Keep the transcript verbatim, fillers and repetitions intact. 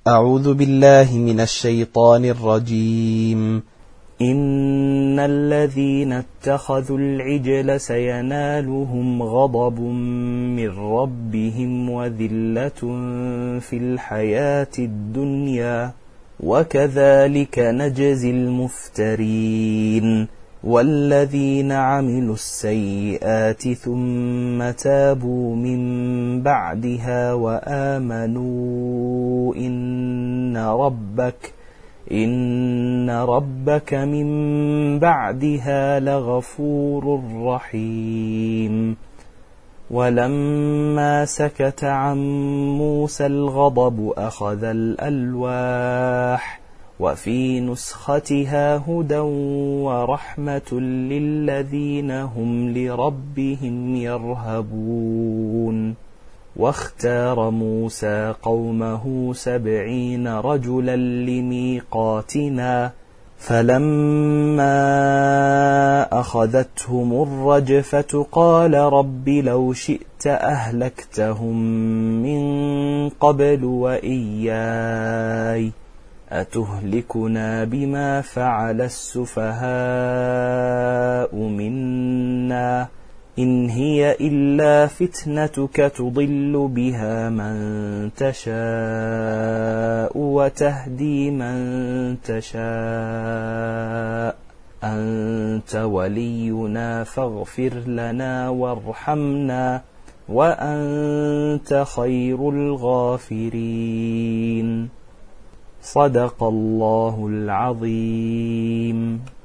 أعوذ بالله من الشيطان الرجيم. إن الذين اتخذوا العجل سينالهم غضب من ربهم وذلة في الحياة الدنيا وكذلك نجزي المفترين. والذين عملوا السيئات ثم تابوا من بعدها وآمنوا إن ربك إن ربك من بعدها لغفور رحيم. ولما سكت عن موسى الغضب أخذ الألواح وفي نسختها هدى ورحمة للذين هم لربهم يرهبون. واختار موسى قومه سبعين رجلا لميقاتنا فلما أخذتهم الرجفة قال رب لو شئت أهلكتهم من قبل وإياي أتهلكنا بما فعل السفهاء منا إن هي إلا فتنتك تضل بها من تشاء وتهدي من تشاء أنت ولينا فاغفر لنا وارحمنا وأنت خير الغافرين. صدق الله العظيم.